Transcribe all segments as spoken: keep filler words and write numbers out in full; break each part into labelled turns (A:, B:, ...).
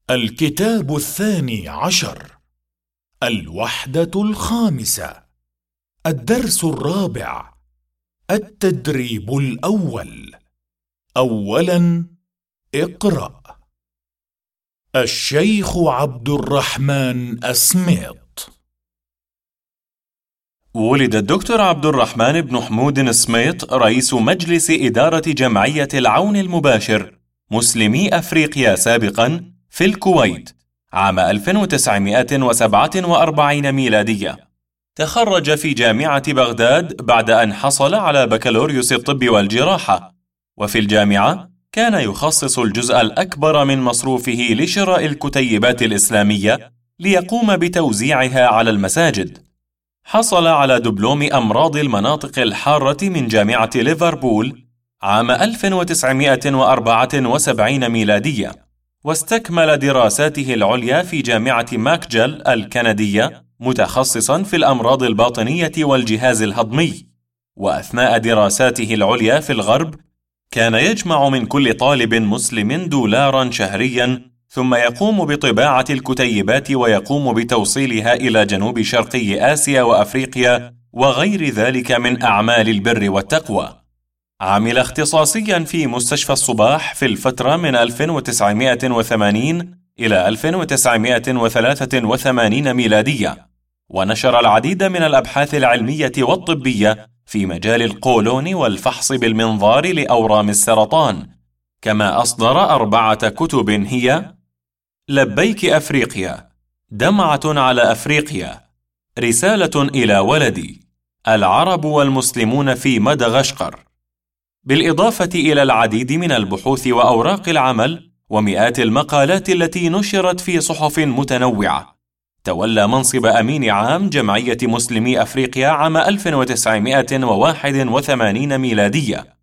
A: الكتاب الثاني عشر، الوحدة الخامسة، الدرس الرابع، التدريب الأول. أولاً، اقرأ. الشيخ عبد الرحمن أسميط.
B: ولد الدكتور عبد الرحمن بن حمود سميط رئيس مجلس إدارة جمعية العون المباشر مسلمي أفريقيا سابقاً في الكويت عام ألف وتسعمائة وسبعة وأربعين ميلادية. تخرج في جامعة بغداد بعد أن حصل على بكالوريوس الطب والجراحة، وفي الجامعة كان يخصص الجزء الأكبر من مصروفه لشراء الكتيبات الإسلامية ليقوم بتوزيعها على المساجد. حصل على دبلوم أمراض المناطق الحارة من جامعة ليفربول عام ألف وتسعمائة وأربعة وسبعين ميلادية، واستكمل دراساته العليا في جامعة ماكجل الكندية متخصصا في الأمراض الباطنية والجهاز الهضمي. وأثناء دراساته العليا في الغرب كان يجمع من كل طالب مسلم دولارا شهريا، ثم يقوم بطباعة الكتيبات ويقوم بتوصيلها إلى جنوب شرقي آسيا وأفريقيا وغير ذلك من أعمال البر والتقوى. عمل اختصاصيا في مستشفى الصباح في الفترة من ألف وتسعمائة وثمانين إلى ألف وتسعمائة وثلاثة وثمانين ميلادية، ونشر العديد من الأبحاث العلمية والطبية في مجال القولون والفحص بالمنظار لأورام السرطان، كما أصدر أربعة كتب هي: لبيك أفريقيا، دمعة على أفريقيا، رسالة إلى ولدي، العرب والمسلمون في مدغشقر، بالإضافة إلى العديد من البحوث وأوراق العمل ومئات المقالات التي نشرت في صحف متنوعة. تولى منصب أمين عام جمعية مسلمي أفريقيا عام ألف وتسعمائة وواحد وثمانين ميلادية،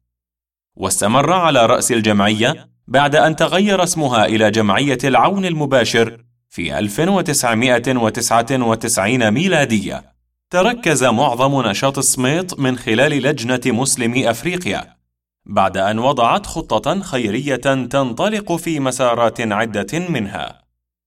B: واستمر على رأس الجمعية بعد أن تغير اسمها إلى جمعية العون المباشر في ألف وتسعمائة وتسعة وتسعين ميلادية. تركز معظم نشاط سميط من خلال لجنة مسلمي أفريقيا بعد أن وضعت خطة خيرية تنطلق في مسارات عدة، منها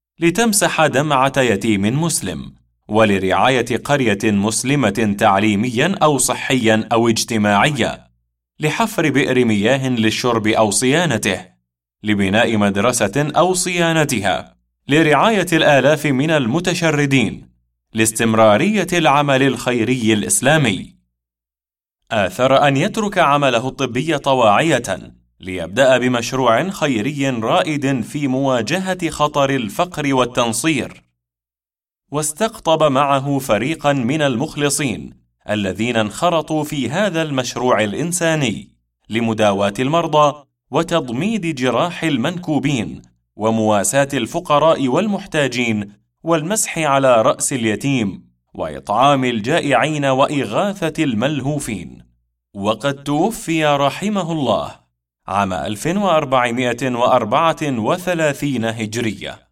B: لتمسح دمعة يتيم مسلم، ولرعاية قرية مسلمة تعليميا أو صحيا أو اجتماعيا، لحفر بئر مياه للشرب أو صيانته، لبناء مدرسة أو صيانتها، لرعاية الآلاف من المتشردين، لاستمرارية العمل الخيري الإسلامي. آثر أن يترك عمله الطبي طواعية ليبدأ بمشروع خيري رائد في مواجهة خطر الفقر والتنصير، واستقطب معه فريقا من المخلصين الذين انخرطوا في هذا المشروع الإنساني لمداواة المرضى وتضميد جراح المنكوبين ومواساة الفقراء والمحتاجين والمسح على رأس اليتيم وإطعام الجائعين وإغاثة الملهوفين. وقد توفي رحمه الله عام ألف وأربعمائة وأربعة وثلاثين هجرية.